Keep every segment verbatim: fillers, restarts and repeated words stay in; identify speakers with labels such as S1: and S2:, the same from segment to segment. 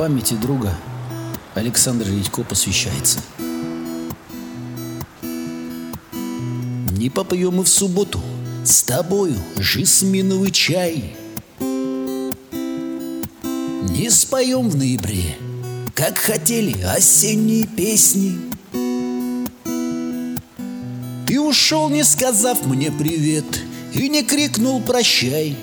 S1: Памяти друга Александра Редько посвящается. Не попьем мы в субботу с тобою жасминовый чай, не споем в ноябре, как хотели, осенние песни. Ты ушел, не сказав мне привет, и не крикнул прощай.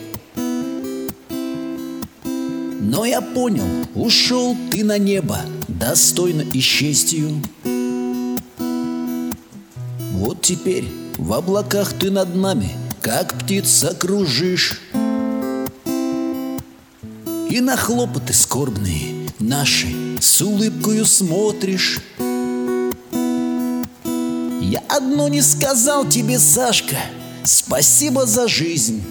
S1: Но я понял, ушел ты на небо, достойно и с честью. Вот теперь в облаках ты над нами, как птица, кружишь, и на хлопоты скорбные наши с улыбкою смотришь. Я одно не сказал тебе, Сашка, спасибо за жизнь.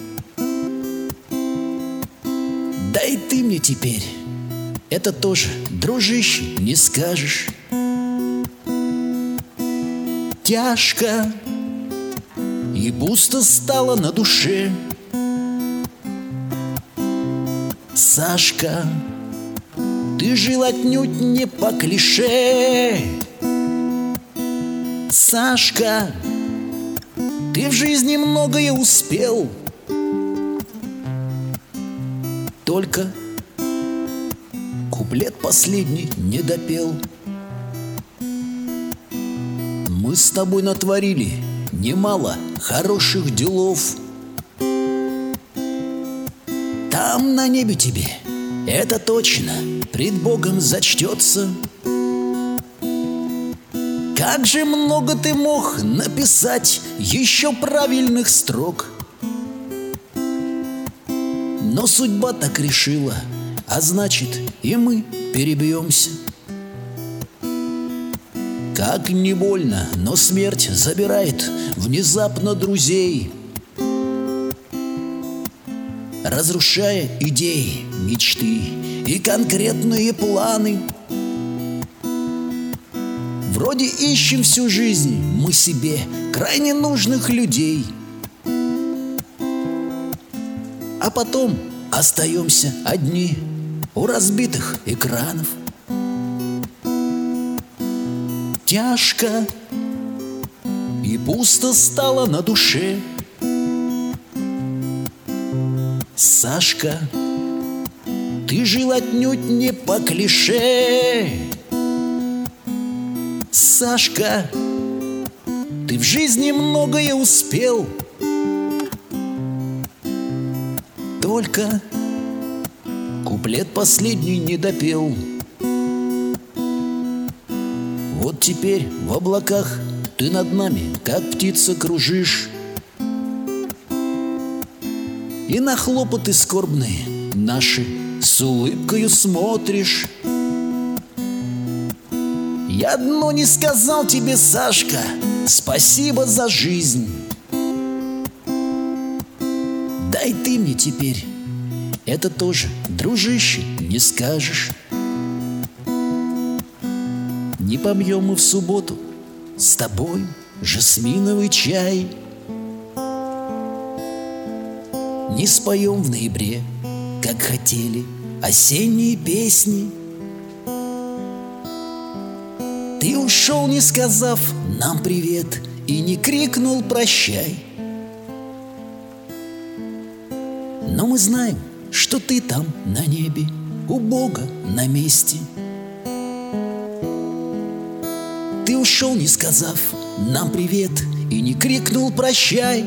S1: Да и ты мне теперь это тоже, дружище, не скажешь. Тяжко и пусто стало на душе, Сашка, ты жил отнюдь не по клише. Сашка, ты в жизни многое успел, только куплет последний не допел. Мы с тобой натворили немало хороших делов. Там на небе тебе, это точно, пред Богом зачтется. Как же много ты мог написать еще правильных строк, но судьба так решила, а значит и мы перебьемся. Как не больно, но смерть забирает внезапно друзей, разрушая идеи, мечты и конкретные планы. Вроде ищем всю жизнь мы себе крайне нужных людей, а потом остаемся одни у разбитых экранов. Тяжко и пусто стало на душе, Сашка, ты жил отнюдь не по клише. Сашка, ты в жизни многое успел, только куплет последний не допел. Вот теперь в облаках ты над нами, как птица, кружишь, и на хлопоты скорбные наши с улыбкою смотришь. Я одно не сказал тебе, Сашка, спасибо за жизнь. Да и ты мне теперь это тоже, дружище, не скажешь. Не попьем мы в субботу с тобой жасминовый чай, не споем в ноябре, как хотели, осенние песни. Ты ушел, не сказав нам привет, и не крикнул прощай. Но мы знаем, что ты там на небе, у Бога на месте. Ты ушел, не сказав нам привет, и не крикнул прощай.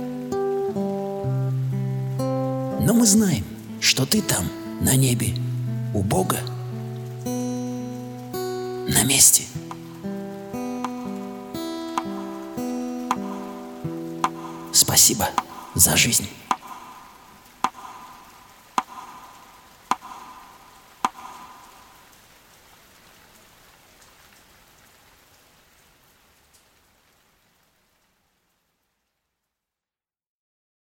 S1: Но мы знаем, что ты там на небе, у Бога на месте. Спасибо за жизнь.